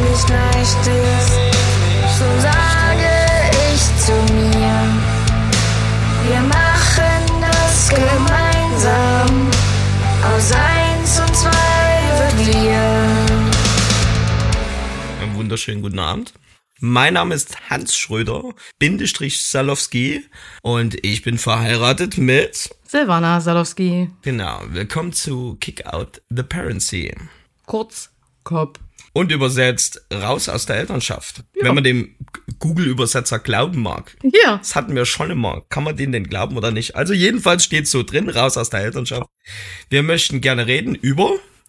nicht leicht ist, so sage ich zu mir, wir machen das gemeinsam, aus 1 und 2 wird wir. Einen wunderschönen guten Abend. Mein Name ist Hans Schröder, Salowski, und ich bin verheiratet mit Silvana Salowski. Genau, willkommen zu Kick Out the Parency. Kurz KOP. Und übersetzt raus aus der Elternschaft. Ja. Wenn man dem Google-Übersetzer glauben mag. Ja. Das hatten wir schon immer. Kann man denen denn glauben oder nicht? Also jedenfalls steht so drin, raus aus der Elternschaft. Wir möchten gerne reden über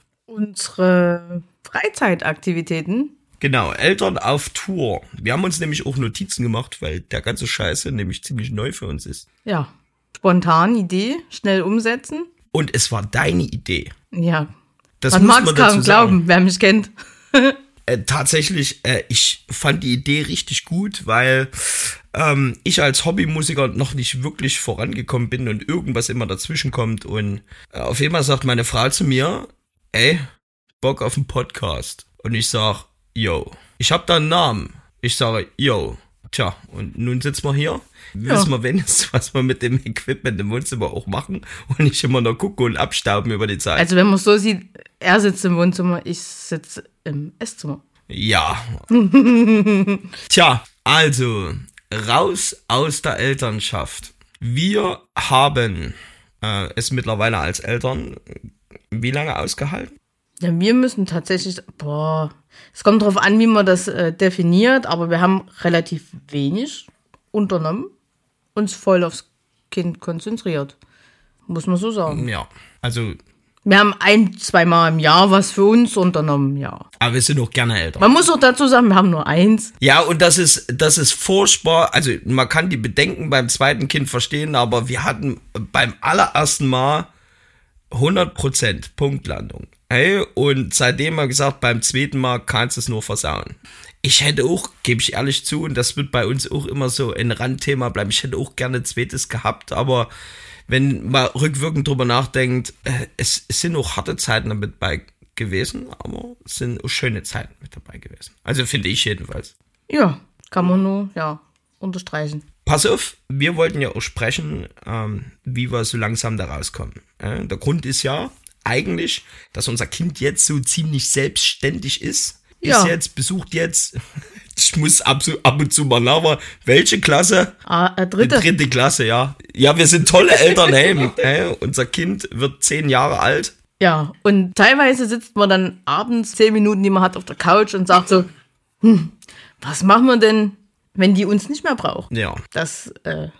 unsere Freizeitaktivitäten. Genau, Eltern auf Tour. Wir haben uns nämlich auch Notizen gemacht, weil der ganze Scheiße nämlich ziemlich neu für uns ist. Ja, spontan Idee, schnell umsetzen. Und es war deine Idee. Ja, das man mag es kaum glauben, wer mich kennt. Tatsächlich, ich fand die Idee richtig gut, weil ich als Hobbymusiker noch nicht wirklich vorangekommen bin und irgendwas immer dazwischen kommt. Und auf einmal sagt meine Frau zu mir, ey, Bock auf einen Podcast. Und ich sag, yo, ich hab da einen Namen. Ich sage, yo, tja, und nun sitzen wir hier. Wissen wir wenigstens, was wir mit dem Equipment im Wohnzimmer auch machen und nicht immer nur gucken und abstauben über die Zeit. Also wenn man so sieht, er sitzt im Wohnzimmer, ich sitze im Esszimmer. Ja. Tja, also, raus aus der Elternschaft. Wir haben es mittlerweile als Eltern wie lange ausgehalten? Ja, wir müssen tatsächlich, es kommt drauf an, wie man das definiert, aber wir haben relativ wenig unternommen, uns voll aufs Kind konzentriert. Muss man so sagen. Ja, also wir haben 1-2 Mal im Jahr was für uns unternommen, ja. Aber wir sind auch gerne Eltern. Man muss auch dazu sagen, wir haben nur 1. Ja, und das ist furchtbar. Also man kann die Bedenken beim zweiten Kind verstehen, aber wir hatten beim allerersten Mal 100% Punktlandung. Hey, und seitdem haben wir gesagt, beim zweiten Mal kannst du es nur versauen. Ich hätte auch, gebe ich ehrlich zu, und das wird bei uns auch immer so ein Randthema bleiben, ich hätte auch gerne ein zweites gehabt, aber wenn man rückwirkend drüber nachdenkt, es sind auch harte Zeiten damit bei gewesen, aber es sind auch schöne Zeiten mit dabei gewesen. Also finde ich jedenfalls. Ja, kann man nur, unterstreichen. Pass auf, wir wollten ja auch sprechen, wie wir so langsam da rauskommen. Der Grund ist ja eigentlich, dass unser Kind jetzt so ziemlich selbstständig ist. Besucht jetzt, ich muss ab und zu mal nachfragen, welche Klasse? Dritte. Die 3. Klasse, ja. Ja, wir sind tolle Eltern, hey. Unser Kind wird 10 Jahre alt. Ja, und teilweise sitzt man dann abends 10 Minuten, die man hat, auf der Couch und sagt so, was machen wir denn, wenn die uns nicht mehr brauchen? Ja. Das,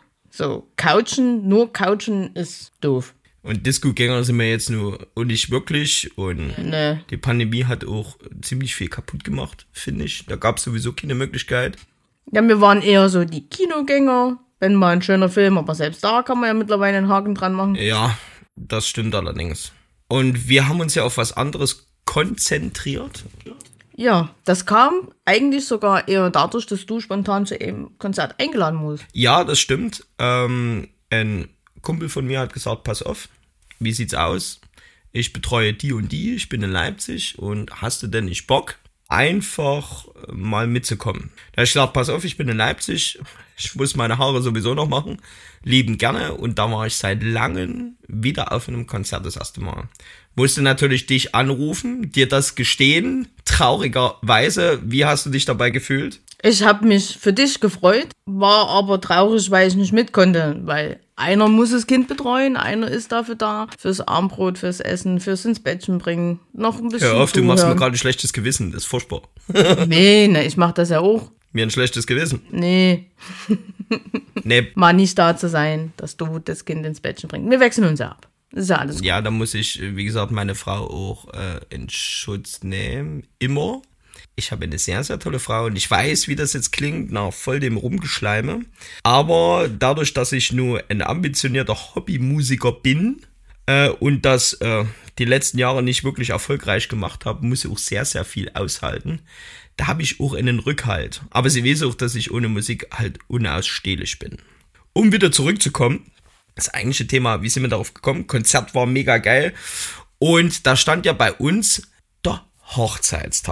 nur couchen ist doof. Und Disco-Gänger sind wir jetzt nur und nicht wirklich. Und Die Pandemie hat auch ziemlich viel kaputt gemacht, finde ich. Da gab es sowieso keine Möglichkeit. Ja, wir waren eher so die Kinogänger. Wenn mal ein schöner Film, aber selbst da kann man ja mittlerweile einen Haken dran machen. Ja, das stimmt allerdings. Und wir haben uns ja auf was anderes konzentriert. Ja, das kam eigentlich sogar eher dadurch, dass du spontan zu einem Konzert eingeladen wurdest. Ja, das stimmt. Ein Kumpel von mir hat gesagt, pass auf, wie sieht's aus? Ich betreue die und die, ich bin in Leipzig und hast du denn nicht Bock, einfach mal mitzukommen? Da habe ich gesagt, pass auf, ich bin in Leipzig, ich muss meine Haare sowieso noch machen, lieben gerne. Und da war ich seit langem wieder auf einem Konzert das erste Mal. Musste natürlich dich anrufen, dir das gestehen, traurigerweise. Wie hast du dich dabei gefühlt? Ich habe mich für dich gefreut, war aber traurig, weil ich nicht mit konnte, weil einer muss das Kind betreuen, einer ist dafür da, fürs Armbrot, fürs Essen, fürs ins Bettchen bringen, noch ein bisschen. Hör auf, du machst mir gerade ein schlechtes Gewissen, das ist furchtbar. Nee, ich mach das ja auch. Mir ein schlechtes Gewissen? Nee. Mal nicht da zu sein, dass du das Kind ins Bettchen bringst. Wir wechseln uns ja ab. Das ist ja alles gut. Ja, da muss ich, wie gesagt, meine Frau auch in Schutz nehmen, immer. Ich habe eine sehr, sehr tolle Frau und ich weiß, wie das jetzt klingt, nach voll dem Rumgeschleime. Aber dadurch, dass ich nur ein ambitionierter Hobbymusiker bin und das die letzten Jahre nicht wirklich erfolgreich gemacht habe, muss ich auch sehr, sehr viel aushalten. Da habe ich auch einen Rückhalt. Aber sie weiß auch, dass ich ohne Musik halt unausstehlich bin. Um wieder zurückzukommen, das eigentliche Thema, wie sind wir darauf gekommen? Konzert war mega geil. Und da stand ja bei uns der Hochzeitstag.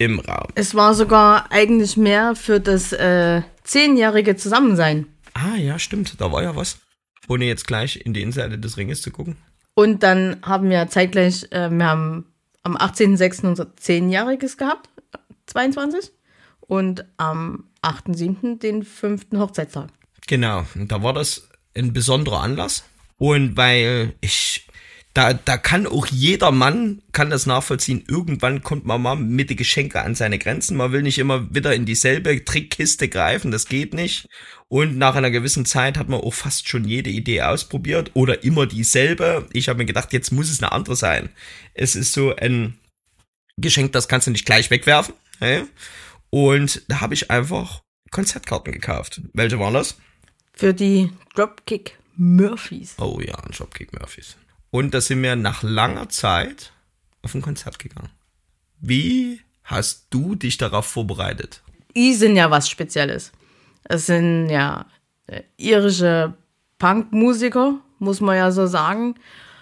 im Raum. Es war sogar eigentlich mehr für das 10-jährige Zusammensein. Ah, ja, stimmt. Da war ja was. Ohne jetzt gleich in die Innenseite des Ringes zu gucken. Und dann haben wir zeitgleich, wir haben am 18.06. unser 10-jähriges gehabt, 22. Und am 8.07. den 5. Hochzeitstag. Genau. Und da war das ein besonderer Anlass. Und weil da kann auch jeder Mann, kann das nachvollziehen, irgendwann kommt man mal mit den Geschenken an seine Grenzen. Man will nicht immer wieder in dieselbe Trickkiste greifen, das geht nicht. Und nach einer gewissen Zeit hat man auch fast schon jede Idee ausprobiert oder immer dieselbe. Ich habe mir gedacht, jetzt muss es eine andere sein. Es ist so ein Geschenk, das kannst du nicht gleich wegwerfen. Okay? Und da habe ich einfach Konzertkarten gekauft. Welche waren das? Für die Dropkick Murphys. Oh ja, ein Dropkick Murphys. Und da sind wir nach langer Zeit auf ein Konzert gegangen. Wie hast du dich darauf vorbereitet? Die sind ja was Spezielles. Es sind ja irische Punkmusiker, muss man ja so sagen.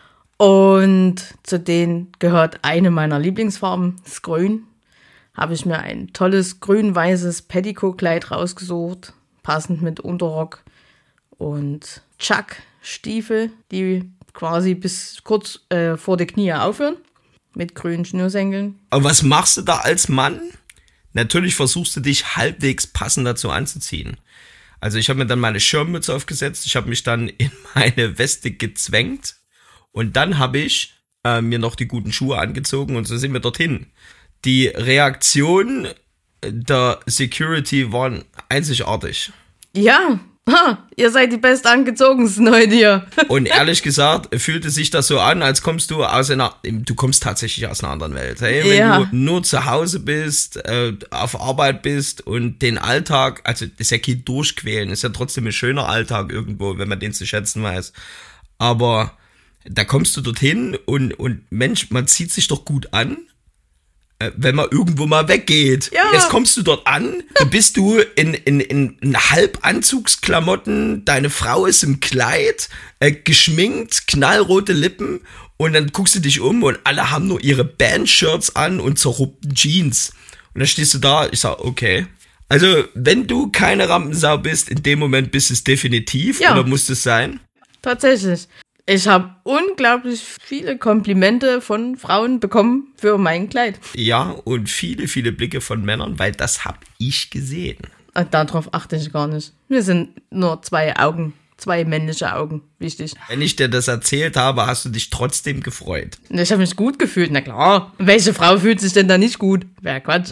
Und zu denen gehört eine meiner Lieblingsfarben, das Grün. Habe ich mir ein tolles grün-weißes Petticoat-Kleid rausgesucht, passend mit Unterrock und Chuck-Stiefel, die quasi bis kurz vor die Knie aufhören, mit grünen Schnürsenkeln. Aber was machst du da als Mann? Natürlich versuchst du dich halbwegs passend dazu anzuziehen. Also ich habe mir dann meine Schirmmütze aufgesetzt, ich habe mich dann in meine Weste gezwängt und dann habe ich mir noch die guten Schuhe angezogen und so sind wir dorthin. Die Reaktion der Security waren einzigartig. Ja, ihr seid die bestangezogensten heute hier. Und ehrlich gesagt, fühlte sich das so an, als kommst du du kommst tatsächlich aus einer anderen Welt. Hey, wenn du nur zu Hause bist, auf Arbeit bist und den Alltag, also das ist ja kein Durchquälen, ist ja trotzdem ein schöner Alltag irgendwo, wenn man den zu schätzen weiß. Aber da kommst du dorthin und Mensch, man zieht sich doch gut an, wenn man irgendwo mal weggeht. Ja. Jetzt kommst du dort an, dann bist du in Halbanzugsklamotten, deine Frau ist im Kleid, geschminkt, knallrote Lippen und dann guckst du dich um und alle haben nur ihre Bandshirts an und zerrupften Jeans. Und dann stehst du da, ich sag, okay. Also, wenn du keine Rampensau bist, in dem Moment bist es definitiv, oder muss es sein? Tatsächlich. Ich habe unglaublich viele Komplimente von Frauen bekommen für mein Kleid. Ja, und viele, viele Blicke von Männern, weil das habe ich gesehen. Darauf achte ich gar nicht. Mir sind nur 2 Augen, 2 männliche Augen wichtig. Wenn ich dir das erzählt habe, hast du dich trotzdem gefreut. Ich habe mich gut gefühlt, na klar. Welche Frau fühlt sich denn da nicht gut? Wäre Quatsch.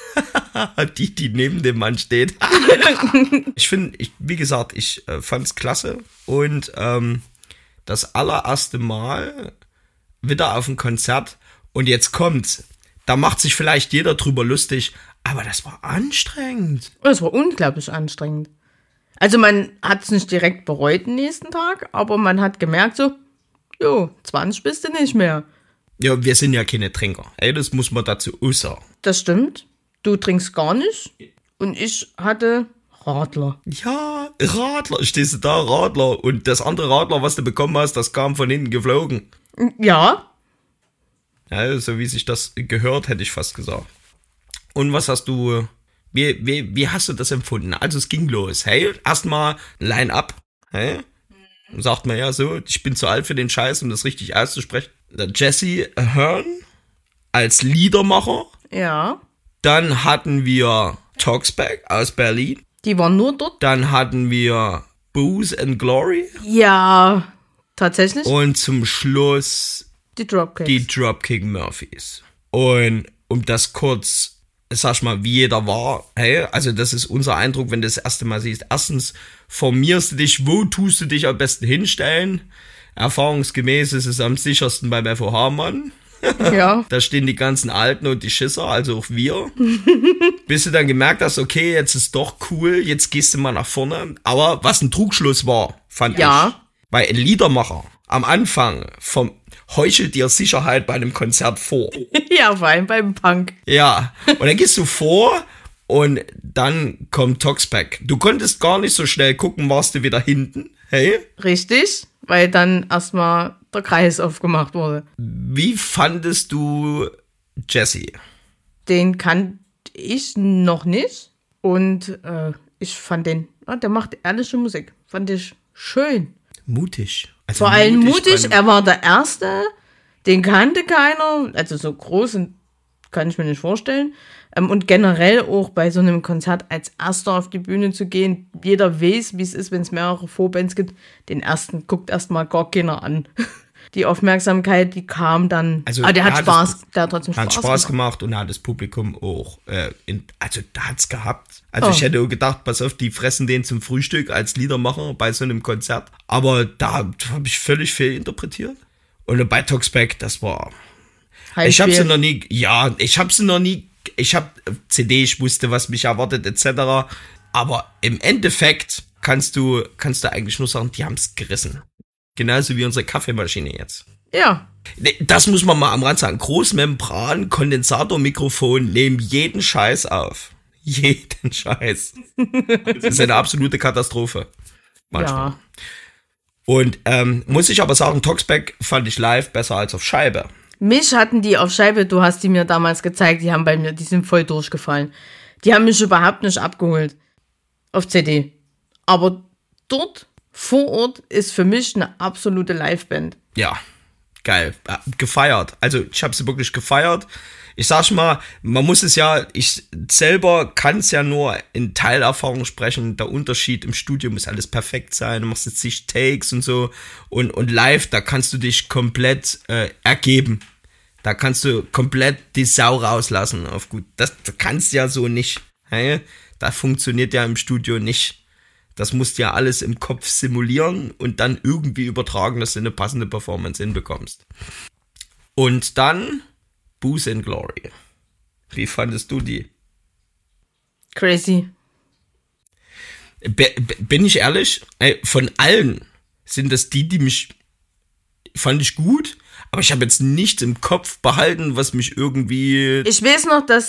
die neben dem Mann steht. Ich finde, wie gesagt, ich fand's klasse und das allererste Mal wieder auf ein Konzert und jetzt kommt's. Da macht sich vielleicht jeder drüber lustig, aber das war anstrengend. Es war unglaublich anstrengend. Also man hat es nicht direkt bereut den nächsten Tag, aber man hat gemerkt so, 20 bist du nicht mehr. Ja, wir sind ja keine Trinker. Ey, das muss man dazu auch sagen. Das stimmt. Du trinkst gar nicht und ich hatte Radler. Ja, Radler. Stehst du da, Radler. Und das andere Radler, was du bekommen hast, das kam von hinten geflogen. Ja. Ja, so wie sich das gehört, hätte ich fast gesagt. Und was hast du, wie hast du das empfunden? Also es ging los. Hey, erstmal Line-Up. Hey, sagt man ja so, ich bin zu alt für den Scheiß, um das richtig auszusprechen. Der Jesse Ahern als Liedermacher. Ja. Dann hatten wir Toxpack aus Berlin. Die waren nur dort. Dann hatten wir Booze and Glory. Ja, tatsächlich. Und zum Schluss die Dropkicks. Die Dropkick Murphys. Und um das kurz, sag ich mal, wie jeder war, hey, also das ist unser Eindruck, wenn du das erste Mal siehst. Erstens formierst du dich, wo tust du dich am besten hinstellen? Erfahrungsgemäß ist es am sichersten beim FOH-Mann. Ja. Da stehen die ganzen Alten und die Schisser, also auch wir. Bis du dann gemerkt hast, okay, jetzt ist doch cool, jetzt gehst du mal nach vorne. Aber was ein Trugschluss war, fand ich. Weil ein Liedermacher am Anfang heuchelt dir Sicherheit bei einem Konzert vor. Ja, vor allem beim Punk. Ja, und dann gehst du vor und dann kommt Toxpack. Du konntest gar nicht so schnell gucken, warst du wieder hinten. Hey? Richtig, weil dann erstmal der Kreis aufgemacht wurde. Wie fandest du Jesse? Den kannte ich noch nicht. Und ich fand der macht ehrliche Musik. Fand ich schön. Mutig. Also Vor allem mutig. Er war der Erste. Den kannte keiner. Also so groß kann ich mir nicht vorstellen. Und generell auch bei so einem Konzert als Erster auf die Bühne zu gehen. Jeder weiß, wie es ist, wenn es mehrere Vorbands gibt. Den Ersten guckt erstmal gar keiner an. Die Aufmerksamkeit, die kam dann. Also der hat Spaß. Der hat trotzdem Spaß. Hat Spaß gemacht und hat das Publikum auch. Also da hat's gehabt. Also ich hätte auch gedacht, pass auf, die fressen den zum Frühstück als Liedermacher bei so einem Konzert. Aber da habe ich völlig fehlinterpretiert. Und bei Toxpack, das war. Ich habe sie noch nie. Ich habe CD, ich wusste, was mich erwartet, etc. Aber im Endeffekt kannst du eigentlich nur sagen, die haben es gerissen. Genauso wie unsere Kaffeemaschine jetzt. Ja. Das muss man mal am Rand sagen. Großmembran, Kondensatormikrofon nehmen jeden Scheiß auf. Jeden Scheiß. Das ist eine absolute Katastrophe. Manchmal. Ja. Und muss ich aber sagen, Toxpack fand ich live besser als auf Scheibe. Mich hatten die auf Scheibe, du hast die mir damals gezeigt, die sind voll durchgefallen. Die haben mich überhaupt nicht abgeholt. Auf CD. Aber dort, vor Ort, ist für mich eine absolute Liveband. Ja, geil. Gefeiert. Also ich habe sie wirklich gefeiert. Ich sag mal, man muss es ja, ich selber kann es ja nur in Teilerfahrung sprechen. Der Unterschied im Studio muss alles perfekt sein. Du machst jetzt zig Takes und so. Und live, da kannst du dich komplett ergeben. Da kannst du komplett die Sau rauslassen. Auf gut. Das kannst du ja so nicht. Hey? Das funktioniert ja im Studio nicht. Das musst du ja alles im Kopf simulieren und dann irgendwie übertragen, dass du eine passende Performance hinbekommst. Und dann Booze and Glory. Wie fandest du die? Crazy. Bin ich ehrlich? Von allen sind das die mich fand ich gut, aber ich habe jetzt nichts im Kopf behalten, was mich irgendwie... Ich weiß noch, dass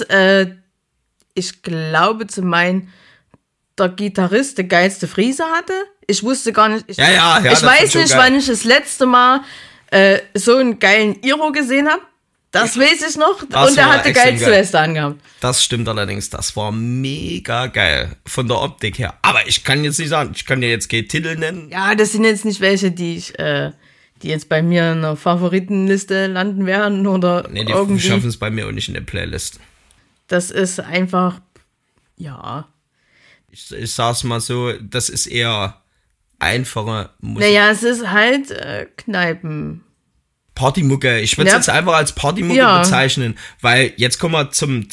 ich glaube zu meinen, der Gitarrist der geilste Friese hatte. Ich wusste gar nicht... Ich weiß nicht, wann ich das letzte Mal so einen geilen Iro gesehen habe. Das weiß ich noch. Und er hatte geilste Weste angehabt. Das stimmt allerdings. Das war mega geil. Von der Optik her. Aber ich kann jetzt nicht sagen, ich kann dir jetzt keinen Titel nennen. Ja, das sind jetzt nicht welche, die jetzt bei mir in einer Favoritenliste landen werden oder nee, irgendwie. Die schaffen es bei mir auch nicht in der Playlist. Das ist einfach, ja. Ich sag's mal so, das ist eher einfache Musik. Naja, es ist halt Kneipen. Partymucke. Ich würde es jetzt einfach als Partymucke bezeichnen, weil jetzt kommen wir zum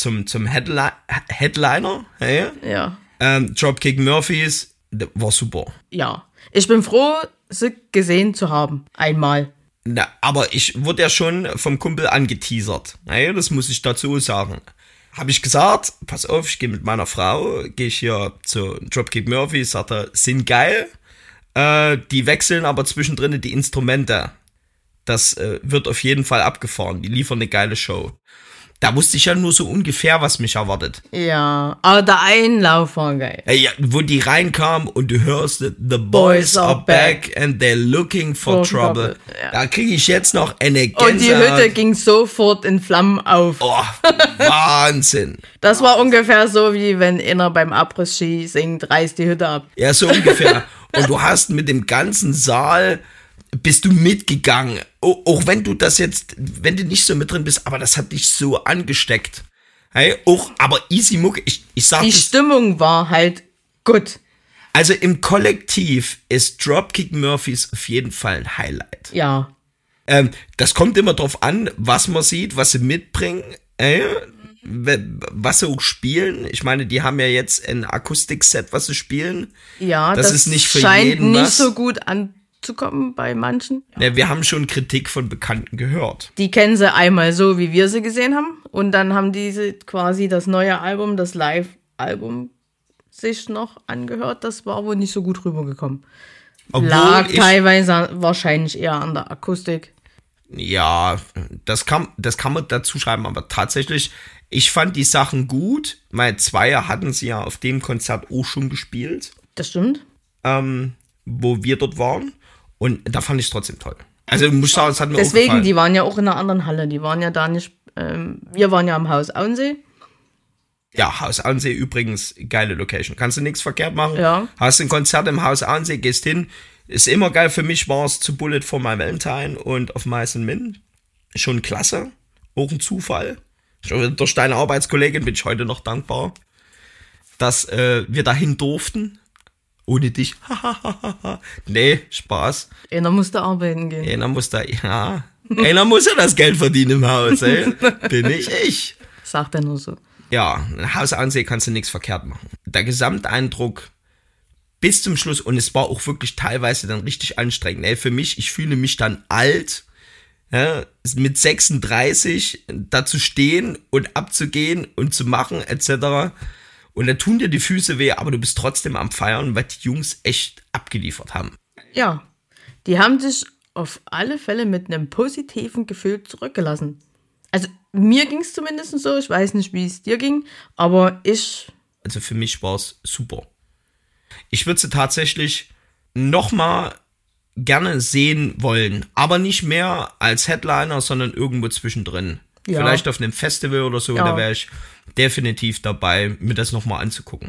Headliner. Hey? Ja. Dropkick Murphys, war super. Ja. Ich bin froh, sie gesehen zu haben. Einmal. Na, aber ich wurde ja schon vom Kumpel angeteasert. Naja, das muss ich dazu sagen. Habe ich gesagt, pass auf, ich gehe mit meiner Frau, gehe ich hier zu Dropkick Murphys, sagt er, sind geil. Die wechseln aber zwischendrin die Instrumente. Das wird auf jeden Fall abgefahren. Die liefern eine geile Show. Da wusste ich ja nur so ungefähr, was mich erwartet. Ja, aber der Einlauf war geil. Ja, wo die reinkamen und du hörst, the boys are back and they're looking for trouble. Ja. Da kriege ich jetzt noch eine Gänsehaut. Und die Hütte ging sofort in Flammen auf. Oh, Wahnsinn. Das war ungefähr so, wie wenn einer beim Abriss-Ski singt, reißt die Hütte ab. Ja, so ungefähr. Und du hast mit dem ganzen Saal... bist du mitgegangen, auch wenn du wenn du nicht so mit drin bist, aber das hat dich so angesteckt. Hey, aber easy Mucke, ich sag die Stimmung war halt gut. Also im Kollektiv ist Dropkick Murphys auf jeden Fall ein Highlight. Ja. Das kommt immer drauf an, was man sieht, was sie mitbringen, was sie auch spielen. Ich meine, die haben ja jetzt ein Akustikset, was sie spielen. Ja, das ist nicht für scheint jeden nicht was. So gut anzukommen bei manchen. Ja, wir haben schon Kritik von Bekannten gehört. Die kennen sie einmal so, wie wir sie gesehen haben. Und dann haben diese quasi das neue Album, das Live-Album, sich noch angehört. Das war wohl nicht so gut rübergekommen. Lag teilweise wahrscheinlich eher an der Akustik. Ja, das kann man dazu schreiben, aber tatsächlich, ich fand die Sachen gut. Meine Zweier hatten sie ja auf dem Konzert auch schon gespielt. Das stimmt. Wo wir dort waren. Und da fand ich es trotzdem toll. Also muss sagen, es hat mir auch gefallen. Deswegen, die waren ja auch in einer anderen Halle. Die waren ja da nicht, wir waren ja am Haus Auensee. Ja, Haus Auensee übrigens, geile Location. Kannst du nichts verkehrt machen. Ja. Hast ein Konzert im Haus Auensee, gehst hin. Ist immer geil. Für mich war es zu Bullet for My Valentine und auf Mice and Men. Schon klasse. Auch ein Zufall. Durch deine Arbeitskollegin bin ich heute noch dankbar, dass wir dahin durften. Ohne dich. Nee, Spaß. Einer musste arbeiten gehen. Einer muss ja das Geld verdienen im Haus, ey. Bin ich. Sagt er nur so. Ja, ein Haus Auensee kannst du nichts verkehrt machen. Der Gesamteindruck bis zum Schluss, und es war auch wirklich teilweise dann richtig anstrengend. Ey, für mich, ich fühle mich dann alt, ja, mit 36 da zu stehen und abzugehen und zu machen, etc. Und da tun dir die Füße weh, aber du bist trotzdem am Feiern, weil die Jungs echt abgeliefert haben. Ja, die haben sich auf alle Fälle mit einem positiven Gefühl zurückgelassen. Also mir ging es zumindest so, ich weiß nicht, wie es dir ging, aber Also für mich war es super. Ich würde sie tatsächlich nochmal gerne sehen wollen, aber nicht mehr als Headliner, sondern irgendwo zwischendrin. Ja. Vielleicht auf einem Festival oder so, ja. Da wäre ich definitiv dabei, mir das nochmal anzugucken.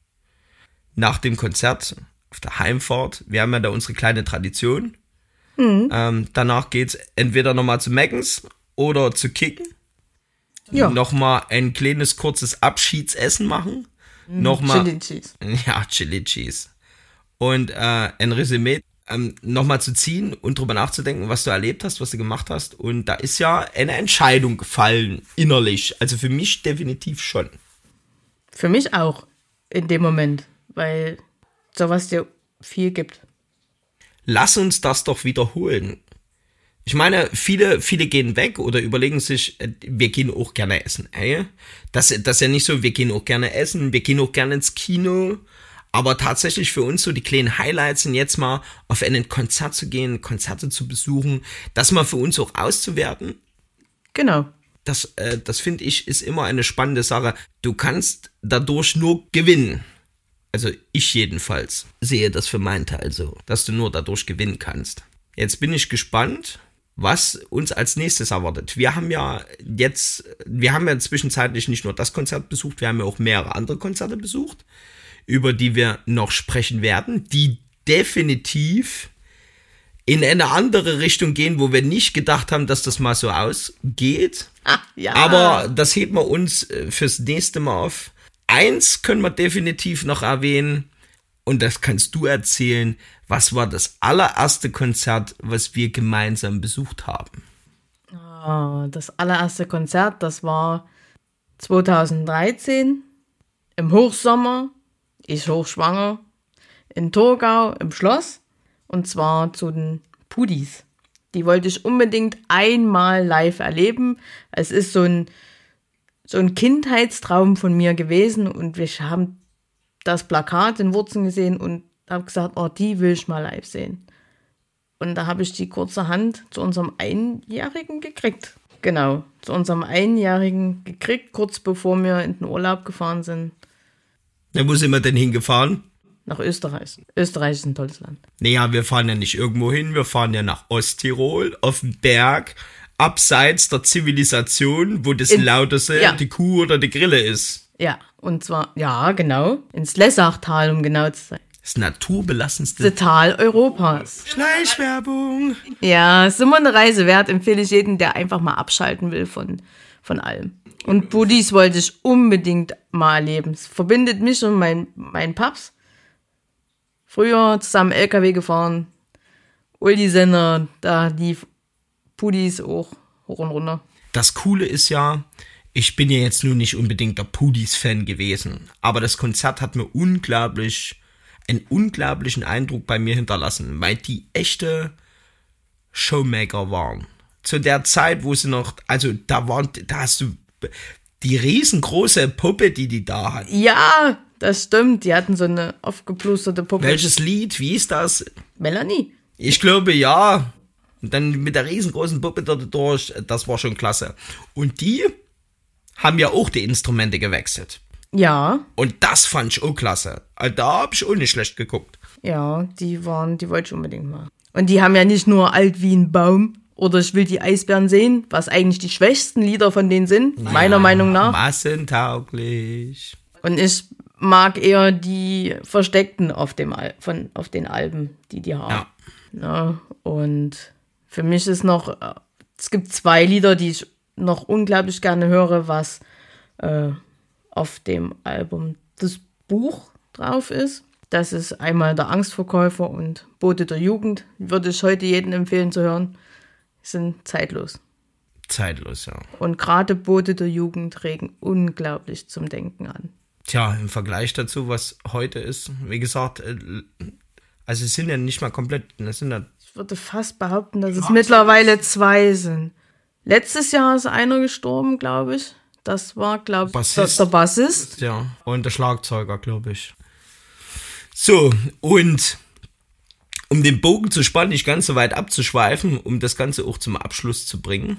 Nach dem Konzert, auf der Heimfahrt, wir haben ja da unsere kleine Tradition. Danach geht's entweder nochmal zu Meckens oder zu Kicken. Ja. Nochmal ein kleines, kurzes Abschiedsessen machen. Nochmal, Chili Cheese. Ja, Chili Cheese. Und ein Resümee nochmal zu ziehen und drüber nachzudenken, was du erlebt hast, was du gemacht hast. Und da ist ja eine Entscheidung gefallen, innerlich. Also für mich definitiv schon. Für mich auch in dem Moment, weil sowas dir viel gibt. Lass uns das doch wiederholen. Ich meine, viele gehen weg oder überlegen sich, wir gehen auch gerne essen. Ey? Das ist ja nicht so, wir gehen auch gerne essen, wir gehen auch gerne ins Kino. Aber tatsächlich für uns so die kleinen Highlights sind jetzt mal auf ein Konzert zu gehen, Konzerte zu besuchen, das mal für uns auch auszuwerten. Genau. Das finde ich, ist immer eine spannende Sache. Du kannst dadurch nur gewinnen. Also ich jedenfalls sehe das für meinen Teil so, dass du nur dadurch gewinnen kannst. Jetzt bin ich gespannt, was uns als nächstes erwartet. Wir haben ja zwischenzeitlich nicht nur das Konzert besucht, wir haben ja auch mehrere andere Konzerte besucht, über die wir noch sprechen werden, die definitiv in eine andere Richtung gehen, wo wir nicht gedacht haben, dass das mal so ausgeht. Ja. Aber das heben wir uns fürs nächste Mal auf. Eins können wir definitiv noch erwähnen, und das kannst du erzählen. Was war das allererste Konzert, was wir gemeinsam besucht haben? Das allererste Konzert, das war 2013 im Hochsommer, ich hochschwanger, in Torgau im Schloss, und zwar zu den Pudis. Die wollte ich unbedingt einmal live erleben. Es ist so ein Kindheitstraum von mir gewesen, und wir haben das Plakat in Wurzen gesehen und habe gesagt, die will ich mal live sehen. Und da habe ich die kurzerhand zu unserem Einjährigen gekriegt. Genau, zu unserem Einjährigen gekriegt, kurz bevor wir in den Urlaub gefahren sind. Ja, wo sind wir denn hingefahren? Nach Österreich. Österreich ist ein tolles Land. Naja, wir fahren ja nicht irgendwo hin, wir fahren ja nach Osttirol, auf den Berg, abseits der Zivilisation, wo das Lauteste die Kuh oder die Grille ist. Ja, und zwar, ja, genau, ins Lessachtal, um genau zu sein. Das naturbelassenste Tal Europas. Schleichwerbung. Ja, ist immer eine Reise wert, empfehle ich jedem, der einfach mal abschalten will von allem. Und Pudis wollte ich unbedingt mal erleben. Es verbindet mich und mein Paps. Früher zusammen LKW gefahren. Uli-Sender, da lief Pudis auch hoch und runter. Das Coole ist ja, ich bin ja jetzt nur nicht unbedingt der Pudis-Fan gewesen, aber das Konzert hat mir einen unglaublichen Eindruck bei mir hinterlassen, weil die echte Showmaker waren. Zu der Zeit, wo sie noch, also da hast du die riesengroße Puppe, die da hatten. Ja, das stimmt, die hatten so eine aufgeplusterte Puppe. Welches Lied, wie ist das? Melanie. Ich glaube, ja. Und dann mit der riesengroßen Puppe da durch, das war schon klasse. Und die haben ja auch die Instrumente gewechselt. Ja. Und das fand ich auch klasse. Also da habe ich auch nicht schlecht geguckt. Ja, die wollte ich unbedingt mal. Und die haben ja nicht nur alt wie ein Baum Oder ich will die Eisbären sehen, was eigentlich die schwächsten Lieder von denen sind, meiner Meinung nach. Massentauglich. Und ich mag eher die Versteckten auf den Alben, die haben. Ja, und für mich ist noch, es gibt 2 Lieder, die ich noch unglaublich gerne höre, was auf dem Album Das Buch drauf ist. Das ist einmal Der Angstverkäufer und Bote der Jugend. Würde ich heute jedem empfehlen zu hören. Die sind zeitlos. Zeitlos, ja. Und gerade Bote der Jugend regen unglaublich zum Denken an. Tja, im Vergleich dazu, was heute ist, wie gesagt, also es sind ja nicht mal komplett, das sind ja... Ich würde fast behaupten, dass es mittlerweile 2 sind. Letztes Jahr ist einer gestorben, glaube ich. Das war, glaube ich, der Bassist. Ja, und der Schlagzeuger, glaube ich. So, und um den Bogen zu spannen, nicht ganz so weit abzuschweifen, um das Ganze auch zum Abschluss zu bringen.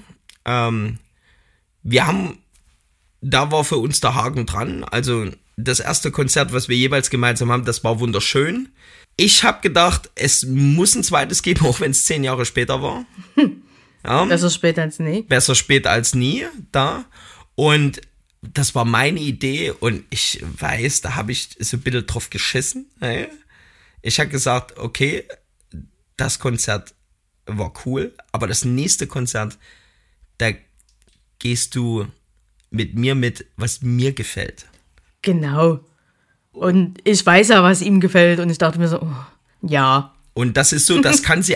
Da war für uns der Haken dran. Also das erste Konzert, was wir jeweils gemeinsam haben, das war wunderschön. Ich habe gedacht, es muss ein zweites geben, auch wenn es 10 Jahre später war. Ja. Besser spät als nie. Besser spät als nie, da. Und das war meine Idee und ich weiß, da habe ich so ein bisschen drauf geschissen. Ich habe gesagt, okay, das Konzert war cool, aber das nächste Konzert, da gehst du mit mir mit, was mir gefällt. Genau. Und ich weiß ja, was ihm gefällt und ich dachte mir so, oh, ja. Und das ist so, da kannst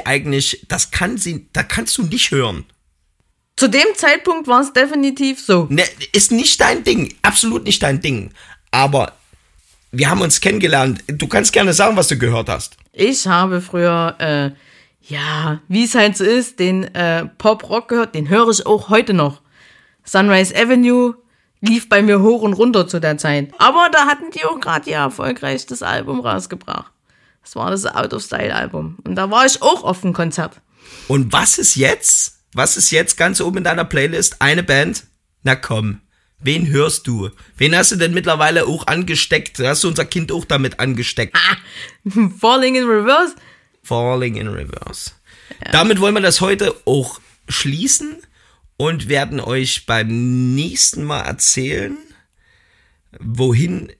du nicht hören. Zu dem Zeitpunkt war es definitiv so. Ne, ist nicht dein Ding, absolut nicht dein Ding. Aber wir haben uns kennengelernt. Du kannst gerne sagen, was du gehört hast. Ich habe früher, wie es halt so ist, den Pop-Rock gehört. Den höre ich auch heute noch. Sunrise Avenue lief bei mir hoch und runter zu der Zeit. Aber da hatten die auch gerade ihr erfolgreichstes Album rausgebracht. Das war das Out-of-Style-Album. Und da war ich auch auf dem Konzert. Und was ist jetzt? Was ist jetzt ganz oben in deiner Playlist? Eine Band? Na komm, wen hörst du? Wen hast du denn mittlerweile auch angesteckt? Hast du unser Kind auch damit angesteckt? Falling in Reverse? Falling in Reverse. Ja. Damit wollen wir das heute auch schließen und werden euch beim nächsten Mal erzählen, wohin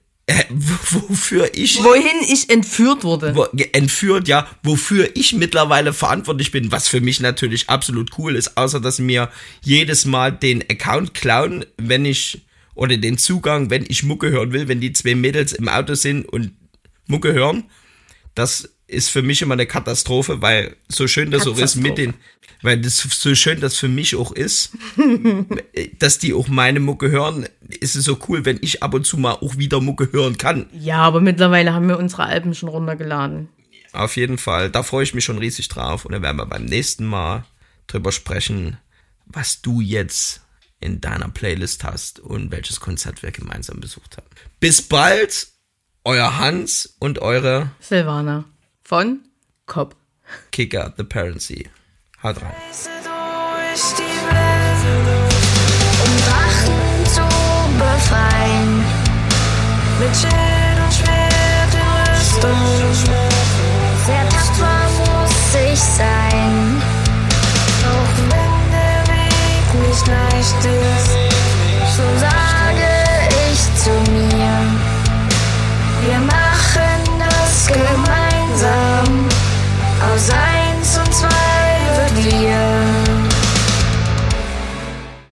ich entführt wurde. Wofür ich mittlerweile verantwortlich bin, was für mich natürlich absolut cool ist, außer dass mir jedes Mal den Account klauen, oder den Zugang, wenn ich Mucke hören will, wenn die 2 Mädels im Auto sind und Mucke hören. Das ist für mich immer eine Katastrophe, weil so schön das auch ist weil das so schön das für mich auch ist, dass die auch meine Mucke hören, ist es so cool, wenn ich ab und zu mal auch wieder Mucke hören kann. Ja, aber mittlerweile haben wir unsere Alben schon runtergeladen. Auf jeden Fall, da freue ich mich schon riesig drauf und dann werden wir beim nächsten Mal drüber sprechen, was du jetzt in deiner Playlist hast und welches Konzert wir gemeinsam besucht haben. Bis bald, euer Hans und eure Silvana von Cobb. Kicker the Parency. Haut rein. Durch die Welt, um Drachen zu befreien. Mit